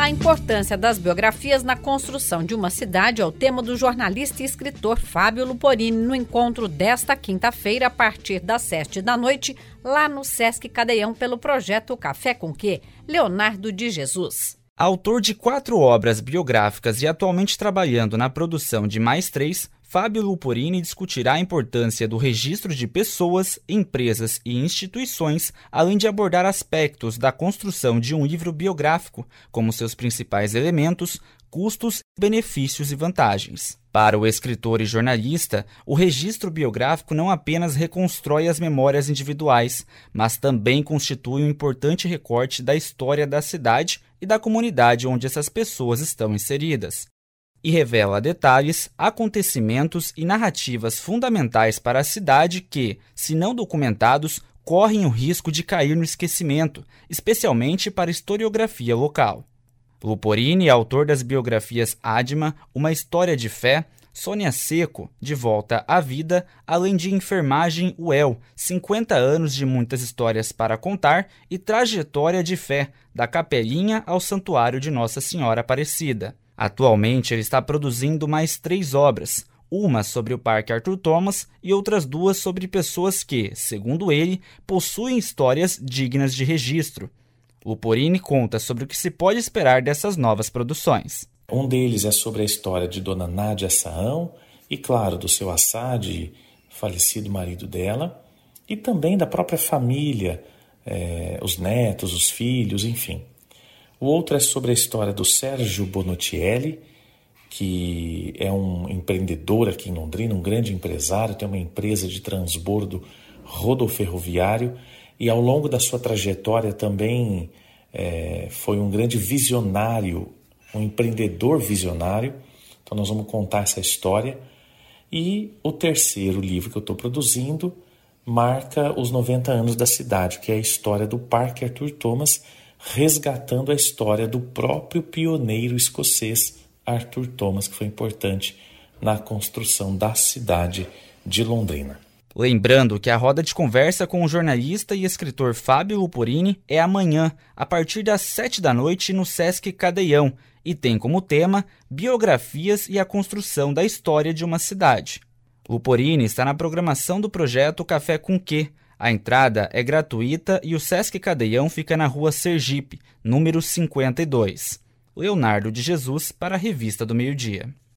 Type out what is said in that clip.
A importância das biografias na construção de uma cidade é o tema do jornalista e escritor Fábio Luporini no encontro desta quinta-feira, a partir das 7 da noite, lá no Sesc Cadeião, pelo projeto Café com Quê, Leonardo de Jesus. Autor de 4 obras biográficas e atualmente trabalhando na produção de mais 3, Fábio Luporini discutirá a importância do registro de pessoas, empresas e instituições, além de abordar aspectos da construção de um livro biográfico, como seus principais elementos, custos, benefícios e vantagens. Para o escritor e jornalista, o registro biográfico não apenas reconstrói as memórias individuais, mas também constitui um importante recorte da história da cidade e da comunidade onde essas pessoas estão inseridas, e revela detalhes, acontecimentos e narrativas fundamentais para a cidade que, se não documentados, correm o risco de cair no esquecimento, especialmente para a historiografia local. Luporini é autor das biografias Adma, Uma História de Fé, Sônia Seco, De Volta à Vida, além de Enfermagem UEL, 50 anos de muitas histórias para contar, e Trajetória de Fé, da Capelinha ao Santuário de Nossa Senhora Aparecida. Atualmente ele está produzindo mais 3 obras, uma sobre o Parque Arthur Thomas e outras 2 sobre pessoas que, segundo ele, possuem histórias dignas de registro. Luporini conta sobre o que se pode esperar dessas novas produções. Um deles é sobre a história de Dona Nádia Saão e, claro, do seu Assad, falecido marido dela, e também da própria família, os netos, os filhos, enfim. O outro é sobre a história do Sérgio Bonottielli, que é um empreendedor aqui em Londrina, um grande empresário, tem uma empresa de transbordo rodoferroviário e ao longo da sua trajetória também foi um grande visionário, um empreendedor visionário. Então nós vamos contar essa história. E o terceiro livro que eu estou produzindo marca os 90 anos da cidade, que é a história do Parque Arthur Thomas, resgatando a história do próprio pioneiro escocês Arthur Thomas, que foi importante na construção da cidade de Londrina. Lembrando que a roda de conversa com o jornalista e escritor Fábio Luporini é amanhã, a partir das 7 da noite, no Sesc Cadeião, e tem como tema biografias e a construção da história de uma cidade. Luporini está na programação do projeto Café com Quê. A entrada é gratuita e o Sesc Cadeião fica na rua Sergipe, número 52. Leonardo de Jesus, para a Revista do Meio-Dia.